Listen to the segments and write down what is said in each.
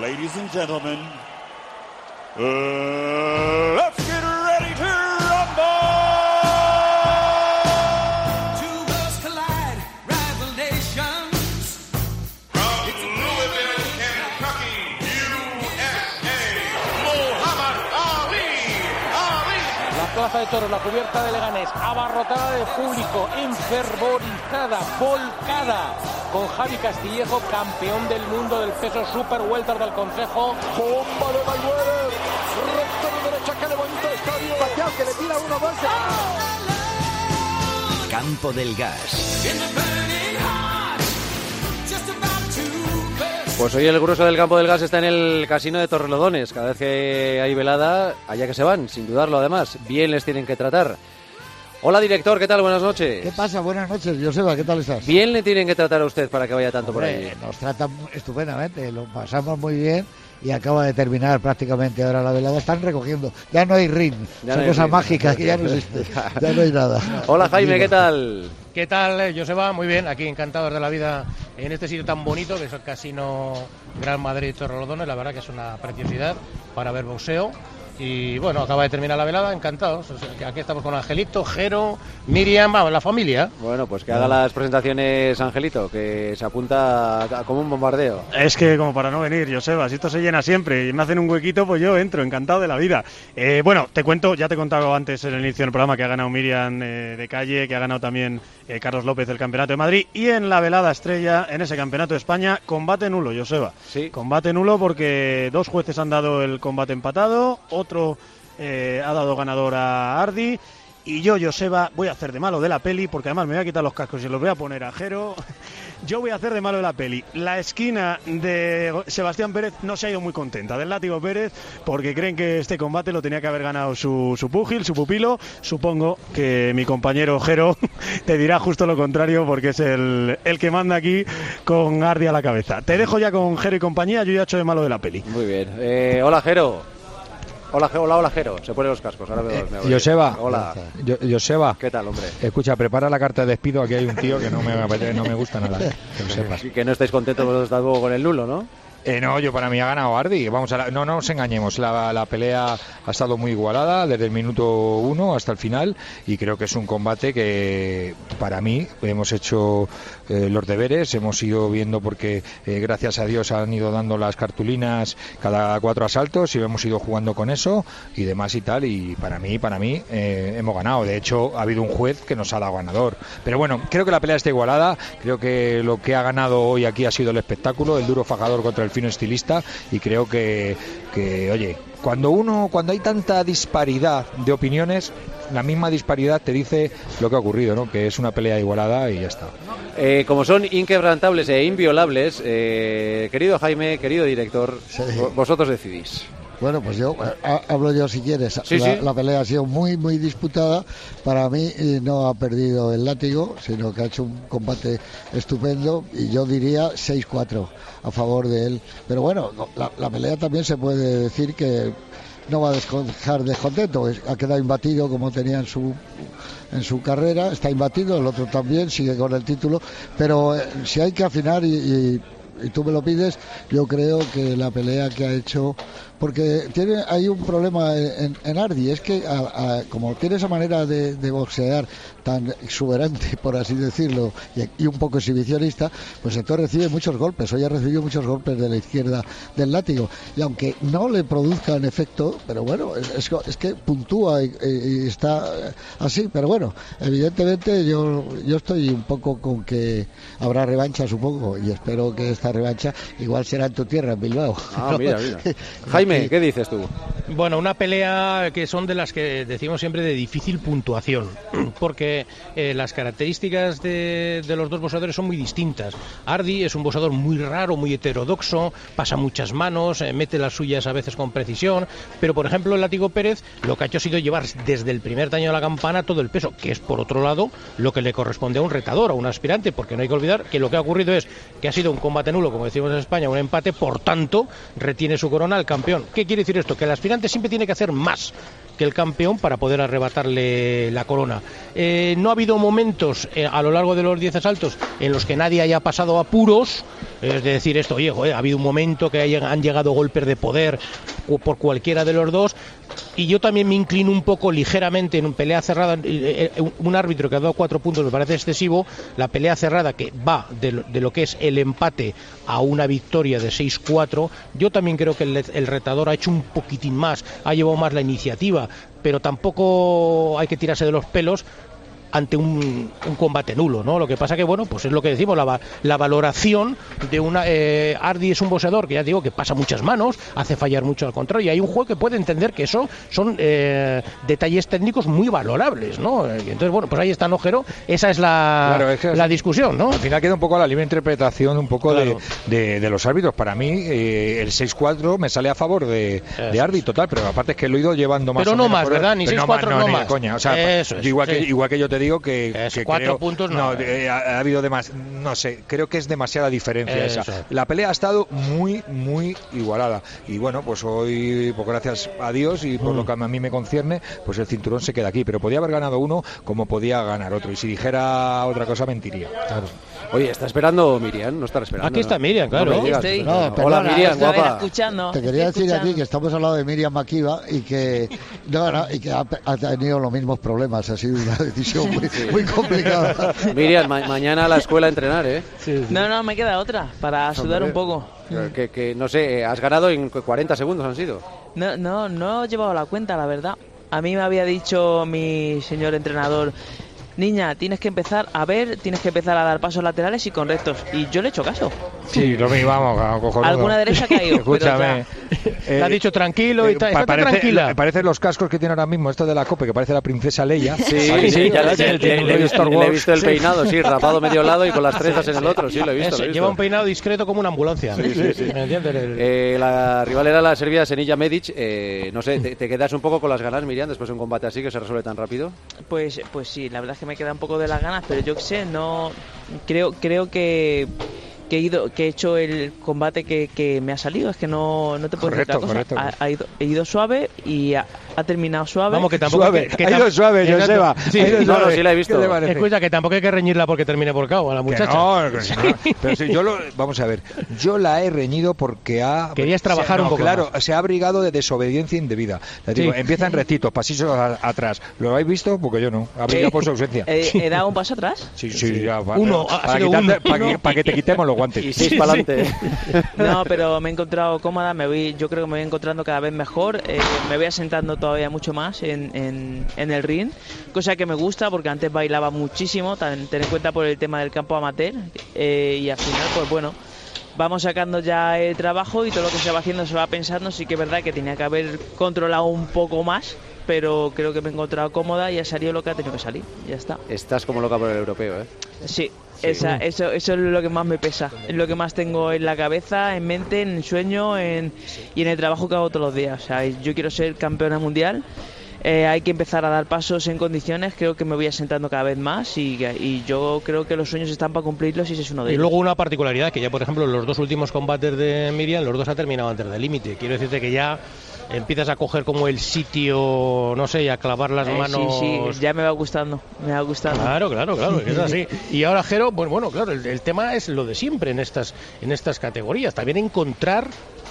Ladies and gentlemen, let's get ready to rumble! Two worlds collide, rival nations. From Louisville, Kentucky, USA, Muhammad Ali. La plaza de toros, la cubierta de Leganés, abarrotada de público, enfervorizada, volcada, con Javi Castillejo, campeón del mundo del peso super welter del Consejo. Bomba de Mayweather, recta de derecha que levanta el estadio. Pacquiao que le tira uno más. Campo del Gas. Pues hoy el grueso del Campo del Gas está en el Casino de Torrelodones. Cada vez que hay velada, allá que se van, sin dudarlo además. Bien les tienen que tratar. Hola, director, ¿qué tal? Buenas noches. ¿Qué pasa? Buenas noches, Joseba, ¿qué tal estás? Bien le tienen que tratar a usted para que vaya tanto por ahí. Nos tratan estupendamente, lo pasamos muy bien y acaba de terminar prácticamente ahora la velada. Están recogiendo, ya no hay ring, son cosas mágicas que ya no existe, ya no hay nada. Hola, Jaime, ¿qué tal? ¿Qué tal, Joseba? Muy bien, aquí encantados de la vida en este sitio tan bonito que es el Casino Gran Madrid Torrelodones. La verdad que es una preciosidad para ver boxeo. Y bueno, acaba de terminar la velada, encantados. O sea, que aquí estamos con Angelito, Jero, Miriam, vamos, la familia. Bueno, pues que haga las presentaciones, Angelito, que se apunta como un bombardeo. Es que como para no venir, Joseba, si esto se llena siempre y me hacen un huequito, pues yo entro, encantado de la vida. Bueno, te cuento, ya te he contado antes en el inicio del programa que ha ganado Miriam de Calle, que ha ganado también Carlos López el Campeonato de Madrid, y en la velada estrella, en ese Campeonato de España, combate nulo, Joseba. Sí. Combate nulo porque dos jueces han dado el combate empatado, otro ha dado ganador a Ardi, y yo, Joseba, voy a hacer de malo de la peli, porque además me voy a quitar los cascos y los voy a poner a Jero. Yo voy a hacer de malo de la peli. La esquina de Sebastián Pérez no se ha ido muy contenta, del Látigo Pérez, porque creen que este combate lo tenía que haber ganado su púgil, su pupilo. Supongo que mi compañero Jero te dirá justo lo contrario, porque es el que manda aquí con Ardi a la cabeza. Te dejo ya con Jero y compañía, yo ya he hecho de malo de la peli. Muy bien. Hola, Jero. Hola, Jero. Se pone los cascos. Ahora me Joseba. Hola. Joseba. ¿Qué tal, hombre? Escucha, prepara la carta de despido. Aquí hay un tío que no me gusta nada. Que lo sepas. Que no estáis contentos vosotros tampoco con el nulo, ¿no? No, yo para mí ha ganado Ardi. No nos engañemos. La pelea ha estado muy igualada desde el minuto 1 hasta el final, y creo que es un combate que para mí hemos hecho los deberes, hemos ido viendo porque gracias a Dios han ido dando las cartulinas cada 4 asaltos y hemos ido jugando con eso y demás y tal, y para mí hemos ganado. De hecho ha habido un juez que nos ha dado ganador, pero bueno, creo que la pelea está igualada. Creo que lo que ha ganado hoy aquí ha sido el espectáculo, el duro fajador contra el fino estilista, y creo que oye, cuando hay tanta disparidad de opiniones, la misma disparidad te dice lo que ha ocurrido, ¿no? Que es una pelea igualada y ya está. Como son inquebrantables e inviolables, querido Jaime, querido director, sí. Vosotros decidís. Bueno, pues yo hablo yo si quieres. Sí, la pelea ha sido muy, muy disputada. Para mí no ha perdido el látigo, sino que ha hecho un combate estupendo, y yo diría 6-4 a favor de él. Pero bueno, la pelea también se puede decir que no va a dejar descontento. Ha quedado imbatido como tenía en su carrera, está imbatido, el otro también sigue con el título, pero si hay que afinar y tú me lo pides, yo creo que la pelea que ha hecho, porque hay un problema en Ardi, es que como tiene esa manera de boxear tan exuberante, por así decirlo, y un poco exhibicionista, pues entonces recibe muchos golpes. Hoy ha recibido muchos golpes de la izquierda del látigo, y aunque no le produzcan efecto, pero bueno, es que puntúa y está así. Pero bueno, evidentemente yo estoy un poco con que habrá revancha, supongo, y espero que esta revancha igual será en tu tierra, en Bilbao. Mira. Jaime, ¿qué dices tú? Bueno, una pelea que son de las que decimos siempre de difícil puntuación, porque las características de los dos boxeadores son muy distintas. Ardi es un boxeador muy raro, muy heterodoxo, pasa muchas manos, mete las suyas a veces con precisión, pero por ejemplo el Látigo Pérez lo que ha hecho ha sido llevar desde el primer daño de la campana todo el peso, que es por otro lado lo que le corresponde a un retador, a un aspirante, porque no hay que olvidar que lo que ha ocurrido es que ha sido un combate nulo, como decimos en España, un empate, por tanto retiene su corona al campeón. ¿Qué quiere decir esto? Que el aspirante siempre tiene que hacer más que el campeón para poder arrebatarle la corona. No ha habido momentos a lo largo de los 10 asaltos en los que nadie haya pasado apuros, es decir, esto, oye, joder, ha habido un momento que han llegado golpes de poder por cualquiera de los dos. Y yo también me inclino un poco ligeramente en una pelea cerrada. Un árbitro que ha dado 4 puntos me parece excesivo. La pelea cerrada que va de lo que es el empate a una victoria de 6-4. Yo también creo que el retador ha hecho un poquitín más, ha llevado más la iniciativa, pero tampoco hay que tirarse de los pelos ante un combate nulo, ¿no? Lo que pasa que, bueno, pues es lo que decimos, la valoración de una... Hardy es un boxeador que ya digo que pasa muchas manos, hace fallar mucho al contrario, y hay un juez que puede entender que eso son detalles técnicos muy valorables, ¿no? Entonces, bueno, pues ahí está, ¿no, Jero? Esa es la discusión, ¿no? Al final queda un poco a la libre interpretación un poco claro. de los árbitros. Para mí, el 6-4 me sale a favor de Hardy, total, pero aparte es que lo he ido llevando más pero o no menos más, ¿verdad? Ni 6-4 no ni más. de coña. O sea, eso es, igual que yo te digo que 4 creo, puntos ha habido no sé, creo que es demasiada diferencia esa. La pelea ha estado muy igualada y bueno, pues hoy, pues gracias a Dios y por lo que a mí me concierne, pues el cinturón se queda aquí, pero podía haber ganado uno como podía ganar otro, y si dijera otra cosa mentiría. Claro. Oye, ¿está esperando Miriam? No estará esperando. Aquí está Miriam, claro. Hola, Miriam, guapa. Te quería decir aquí que estamos al lado de Miriam Makiba y que ha tenido los mismos problemas. Ha sido una decisión muy complicada. Miriam, mañana a la escuela a entrenar, ¿eh? Sí. No, me queda otra para sudar un poco. Que no sé, has ganado en 40 segundos, han sido. No he llevado la cuenta, la verdad. A mí me había dicho mi señor entrenador: niña, tienes que empezar a dar pasos laterales y con rectos. Y yo le he hecho caso. Sí, lo mismo, vamos, cojonudo. Alguna derecha ha caído. Escúchame. Le ha dicho tranquilo y está tranquila. Parecen los cascos que tiene ahora mismo, esto de la COPE, que parece la princesa Leia. Sí, ya le he visto el peinado, sí, rapado medio lado y con las trenzas en el otro, sí, lo he visto. Lleva un peinado discreto como una ambulancia. Sí. ¿Me entiendes? La rival era la serbia Senija Medic. No sé, ¿te quedas un poco con las ganas, Miriam, después de un combate así que se resuelve tan rápido? Pues sí, la verdad es que me queda un poco de las ganas, pero yo qué sé, no creo que he hecho el combate que me ha salido. Es que no te puedo decir otra cosa. He ido suave y ha terminado suave. Vamos, que tampoco ha ido suave, Joseba. Sí, la he visto. Escucha, que tampoco hay que reñirla porque termine por KO a la muchacha. No, pero si vamos a ver, yo la he reñido porque querías trabajar un poco claro, más. Se ha abrigado de desobediencia indebida. Digo, empiezan rectitos, pasillos atrás. ¿Lo habéis visto? Porque yo no. Abrigado por su ausencia. ¿He dado un paso atrás? Sí, ya. Uno, para que te quitemos los guantes. Y 6 para adelante. No, pero me he encontrado cómoda, yo creo que me voy encontrando cada vez mejor, me voy asentando todavía mucho más en el ring, cosa que me gusta porque antes bailaba muchísimo, ten en cuenta por el tema del campo amateur, y al final, pues bueno, vamos sacando ya el trabajo y todo lo que se va haciendo se va pensando. Sí que es verdad que tenía que haber controlado un poco más, pero creo que me he encontrado cómoda y ha salido lo que ha tenido que salir, ya está. Estás como loca por el europeo, ¿eh? Sí. Eso es lo que más me pesa, es lo que más tengo en la cabeza, en mente, en el sueño y en el trabajo que hago todos los días. O sea, yo quiero ser campeona mundial, hay que empezar a dar pasos en condiciones, creo que me voy asentando cada vez más y yo creo que los sueños están para cumplirlos y ese es uno de ellos. Y luego una particularidad, que ya por ejemplo los 2 últimos combates de Miriam, los 2 han terminado antes del límite. Quiero decirte que ya empiezas a coger como el sitio, no sé, y a clavar las manos. Sí, ya me va gustando. Claro, que es así. Y ahora, Jero, bueno, claro, el tema es lo de siempre en estas categorías. También encontrar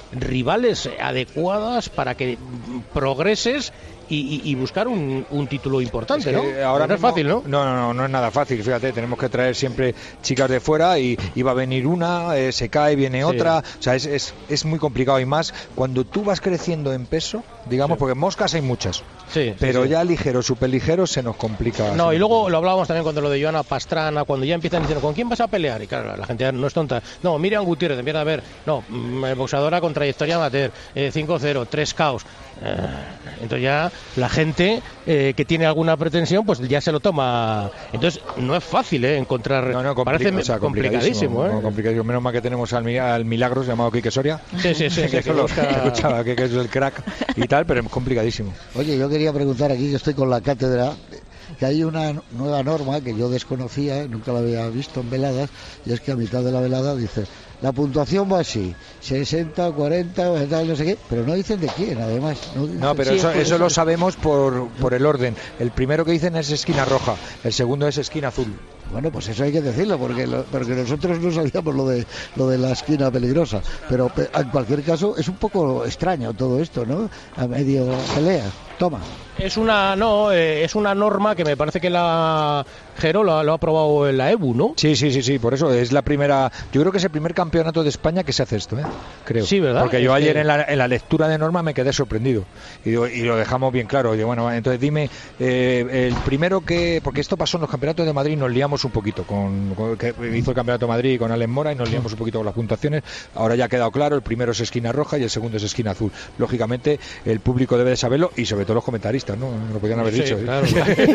rivales adecuadas para que progreses y buscar un título importante, ¿no? Ahora no es fácil, ¿no? No es nada fácil. Fíjate, tenemos que traer siempre chicas de fuera y va a venir una, se cae, viene otra. O sea, es muy complicado, y más cuando tú vas creciendo en peso, digamos, porque moscas hay muchas. Pero ya ligeros, súper ligeros, se nos complica. No, y luego lo hablábamos también cuando lo de Joana Pastrana, cuando ya empiezan diciendo, ¿con quién vas a pelear? Y claro, la gente no es tonta. No, Miriam Gutiérrez, empieza a ver, boxeadora con trayectoria amateur, 5-0, 3 KOs. Entonces ya la gente que tiene alguna pretensión, pues ya se lo toma. Entonces no es fácil encontrar. Parece complicadísimo. Complicadísimo. Menos mal que tenemos al Milagros llamado Quique Soria. Sí. que escuchaba que es el crack y tal, pero es complicadísimo. Oye, yo quería preguntar aquí, que estoy con la cátedra, que hay una nueva norma que yo desconocía, nunca la había visto en veladas, y es que a mitad de la velada dice: la puntuación va así, 60, 40, tal, no sé qué, pero no dicen de quién, además. No, pero eso lo sabemos por el orden. El primero que dicen es esquina roja, el segundo es esquina azul. Bueno, pues eso hay que decirlo, porque nosotros no sabíamos lo de la esquina peligrosa. Pero en cualquier caso es un poco extraño todo esto, ¿no? A medio pelea. Toma. Es una norma que me parece que la Jero lo ha aprobado en la EBU, ¿no? Sí, por eso es la primera. Yo creo que es el primer campeonato de España que se hace esto, creo. Sí, ¿verdad? Porque yo ayer en la lectura de norma me quedé sorprendido y lo dejamos bien claro. Oye, bueno, entonces dime el primero que, porque esto pasó en los campeonatos de Madrid, nos liamos un poquito que hizo el campeonato de Madrid con Alex Mora y nos liamos un poquito con las puntuaciones. Ahora ya ha quedado claro, el primero es esquina roja y el segundo es esquina azul. Lógicamente el público debe de saberlo y sobre todo los comentaristas, ¿no? Lo podían haber dicho. Claro.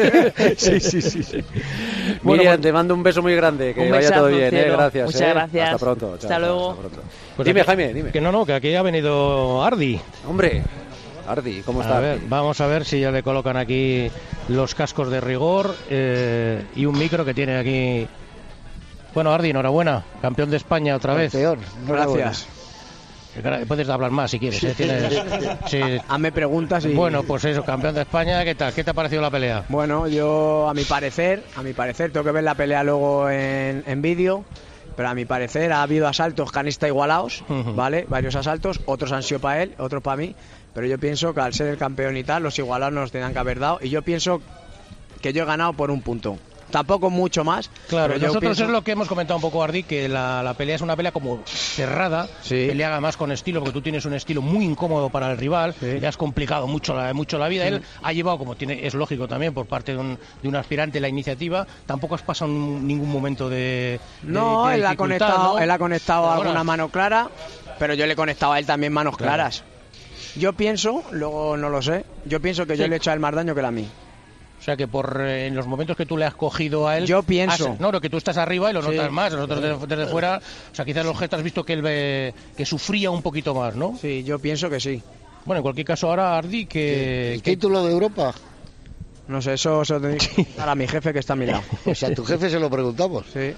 Sí. Miriam, te mando un beso muy grande, que vaya todo bien, gracias. Muchas gracias. Hasta pronto. Hasta luego. Hasta pronto. Pues dime, aquí, Jaime, dime. Que aquí ha venido Ardi. Hombre, Ardi, ¿cómo está? A ver, vamos a ver si ya le colocan aquí los cascos de rigor y un micro que tiene aquí. Bueno, Ardi, enhorabuena, campeón de España otra vez. Gracias. Puedes hablar más si quieres. Hazme preguntas y... Bueno, pues eso, campeón de España, ¿qué tal? ¿Qué te ha parecido la pelea? Bueno, yo a mi parecer, tengo que ver la pelea luego en vídeo, pero a mi parecer ha habido asaltos que han estado igualados, ¿vale? Varios asaltos, otros han sido para él, otros para mí, pero yo pienso que al ser el campeón y tal, los igualados nos tenían que haber dado, y yo pienso que yo he ganado por un punto. Tampoco mucho más. Claro, nosotros es lo que hemos comentado un poco, Ardi, que la pelea es una pelea como cerrada, pelea además con estilo, porque tú tienes un estilo muy incómodo para el rival, le has complicado mucho la vida. Él ha llevado, como es lógico también, por parte de un aspirante la iniciativa, tampoco has pasado ningún momento de No, de él ha conectado pero alguna mano clara, pero yo le he conectado a él también manos claras. Yo pienso, luego no lo sé, yo pienso que yo le he hecho a él más daño que él a mí. O sea que en los momentos que tú le has cogido a él... Yo pienso... No, que tú estás arriba y lo notas más. Nosotros desde fuera... O sea, quizás en los gestos has visto que él que sufría un poquito más, ¿no? Sí, yo pienso que sí. Bueno, en cualquier caso ahora, Ardi, que... ¿El título de Europa? No sé, eso se lo tendría que dar a mi jefe que está a mi lado. O sea, a tu jefe se lo preguntamos. Sí.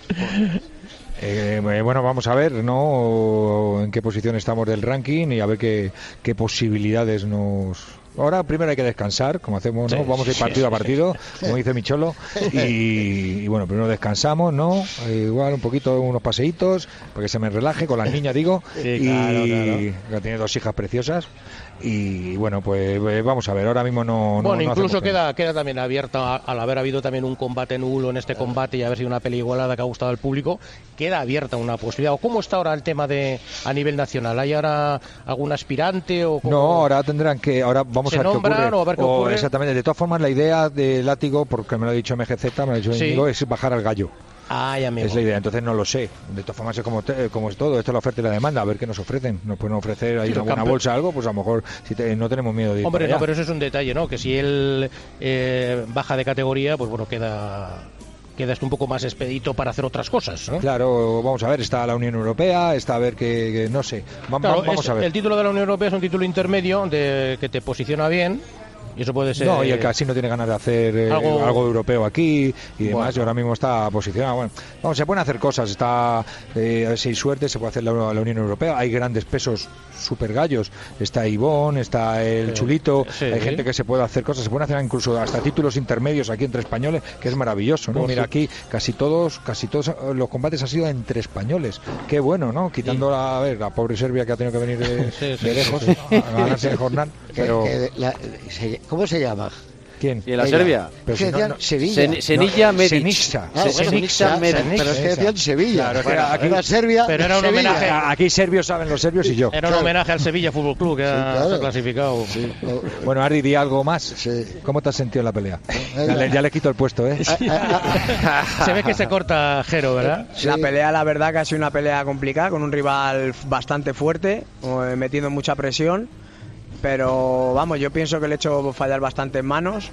Bueno, vamos a ver, ¿no? En qué posición estamos del ranking y a ver qué posibilidades nos... Ahora primero hay que descansar, como hacemos, ¿no? Vamos a ir partido a partido, como dice mi cholo, y bueno, primero descansamos, ¿no? Igual un poquito, unos paseitos, para que se me relaje, con las niñas, digo, claro. Tiene 2 hijas preciosas, y bueno, pues vamos a ver, ahora mismo no... Bueno, incluso queda también abierta, al haber habido también un combate nulo en este combate y haber sido una peli igualada que ha gustado al público, queda abierta una posibilidad. ¿Cómo está ahora el tema a nivel nacional? ¿Hay ahora algún aspirante? No, ahora tendrán que... Vamos a ver qué ocurre. Exactamente. De todas formas, la idea de Látigo, porque me lo ha dicho MGZ, me lo ha dicho Íñigo, es bajar al gallo. Ay, amigo. Es la idea, entonces no lo sé. De todas formas es como es todo, esto es la oferta y la demanda, a ver qué nos ofrecen. Nos pueden ofrecer ahí una bolsa algo, pues a lo mejor no tenemos miedo de ir. Hombre, no, pero eso es un detalle, ¿no? Que si él baja de categoría, pues bueno, queda un poco más expedito para hacer otras cosas, ¿no? Claro, vamos a ver, está la Unión Europea, está a ver que no sé. Vamos a ver. El título de la Unión Europea es un título intermedio que te posiciona bien. Y eso puede ser... No, y el Casino tiene ganas de hacer algo europeo aquí y demás, y ahora mismo está posicionado. Bueno, vamos, se pueden hacer cosas, si hay suerte se puede hacer la Unión Europea, hay grandes pesos super gallos, está Ivón, está el Chulito, hay gente que se puede hacer cosas, se pueden hacer incluso hasta títulos intermedios aquí entre españoles, que es maravilloso, ¿no? Mira, aquí casi todos los combates han sido entre españoles, qué bueno, ¿no? Quitando la pobre Serbia que ha tenido que venir de lejos a ganarse el jornal, pero... ¿Cómo se llama? ¿Quién? ¿Y en la Serbia? Sevilla. Senilla Medic. Senixa. Pero es que decían Sevilla. Claro, aquí era Serbia. Pero era un homenaje. Aquí serbios saben los serbios y yo. Era un homenaje al Sevilla Fútbol Club, que ha clasificado. Sí. Bueno, Ardi, di algo más. Sí. ¿Cómo te has sentido en la pelea? Ya le quito el puesto, ¿eh? Se ve que se corta Jero, ¿verdad? Sí. La pelea, la verdad, que ha sido una pelea complicada, con un rival bastante fuerte, metiendo mucha presión. Pero vamos, yo pienso que le he hecho fallar bastante en manos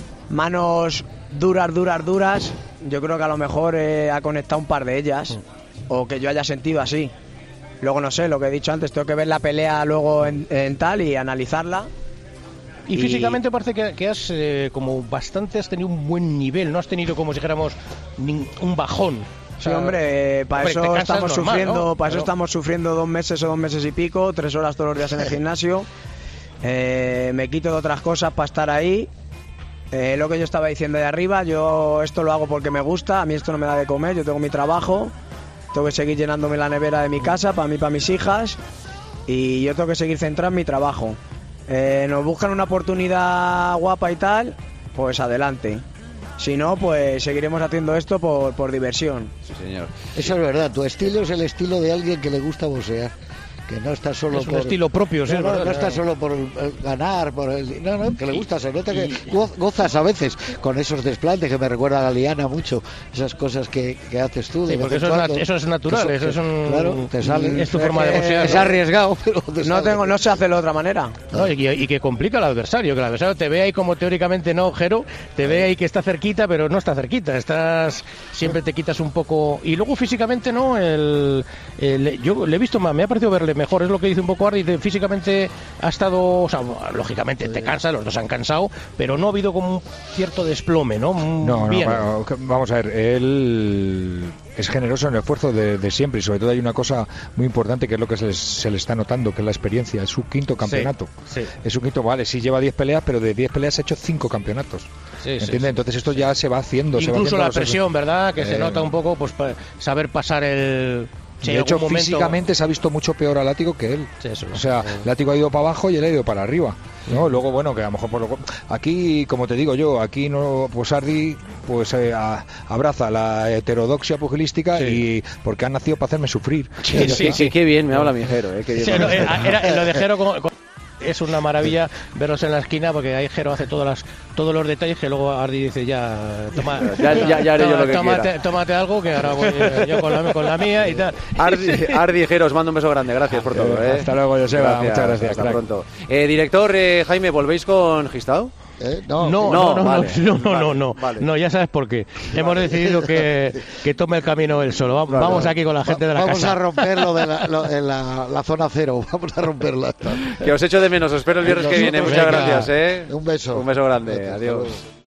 duras. Yo creo que a lo mejor ha conectado un par de ellas, o que yo haya sentido así. Luego no sé, lo que he dicho antes, tengo que ver la pelea luego en tal y analizarla. Y físicamente parece que has has tenido un buen nivel, no has tenido, como si dijéramos, un bajón. Sí, hombre, para eso te estamos cansas normal, sufriendo, ¿no? para eso Claro. estamos sufriendo 2 meses o 2 meses y pico, 3 horas todos los días en el gimnasio. Me quito de otras cosas para estar ahí. Lo que yo estaba diciendo de arriba, yo esto lo hago porque me gusta, a mí esto no me da de comer, yo tengo mi trabajo, tengo que seguir llenándome la nevera de mi casa, para mí, para mis hijas, y yo tengo que seguir centrado en mi trabajo. Nos buscan una oportunidad guapa y tal, pues adelante. Si no, pues seguiremos haciendo esto por diversión. Sí, señor. Eso es verdad, tu estilo es el estilo de alguien que le gusta boxear. Que no está solo Es un por... estilo propio, sí, no, es no, verdad, no está solo por el ganar, por el... No, que le gusta, se nota que gozas a veces con esos desplantes que me recuerda a Galeana mucho, esas cosas que haces tú. Sí, porque eso es natural, eso es un... Claro, te sale. Es tu forma de boxear. Es arriesgado, pero te sale. No se hace de otra manera. No, y que complica al adversario, que el adversario te ve ahí como teóricamente no, Jero, te ve ahí que está cerquita, pero no está cerquita, siempre te quitas un poco, y luego físicamente no, yo le he visto más, me ha parecido verle mejor, es lo que dice un poco Ardi, físicamente ha estado, o sea, lógicamente te cansa, los dos han cansado, pero no ha habido como un cierto desplome, ¿no? Bien. Vamos a ver, él es generoso en el esfuerzo de siempre, y sobre todo hay una cosa muy importante que es lo que se le está notando, que es la experiencia. Es su 5º campeonato. Sí. Es su 5º, vale, sí lleva 10 peleas, pero de 10 peleas ha hecho 5 campeonatos. ¿Entiendes? Sí. Entonces esto ya se va haciendo. Incluso la presión, ¿verdad? Que se nota un poco, pues saber pasar el... Sí, de hecho, físicamente se ha visto mucho peor a Látigo que él. Sí, eso. O sea, Látigo ha ido para abajo y él ha ido para arriba, ¿no? Luego, bueno, que a lo mejor aquí, como te digo yo, aquí no, pues Ardi pues abraza la heterodoxia pugilística y porque han nacido para hacerme sufrir. Sí, qué bien me habla mi Jero, qué bien. Sí, lo de Jero es una maravilla verlos en la esquina, porque ahí Jero hace todos los detalles que luego Ardi dice ya haré yo lo que quiera. Tómate algo que ahora voy yo con la mía y tal. Ardi y Jero, os mando un beso grande, gracias por todo. Hasta luego, Joseba, muchas gracias. Hasta pronto. Director Jaime, ¿volvéis con Gistao? No, ya sabes por qué. Hemos decidido que tome el camino él solo. Vamos aquí con la gente de la casa. Vamos a romperlo de la zona cero. Vamos a romperla. Que os echo de menos. Os espero el viernes que viene. Muchas gracias. Un beso. Un beso grande. Adiós.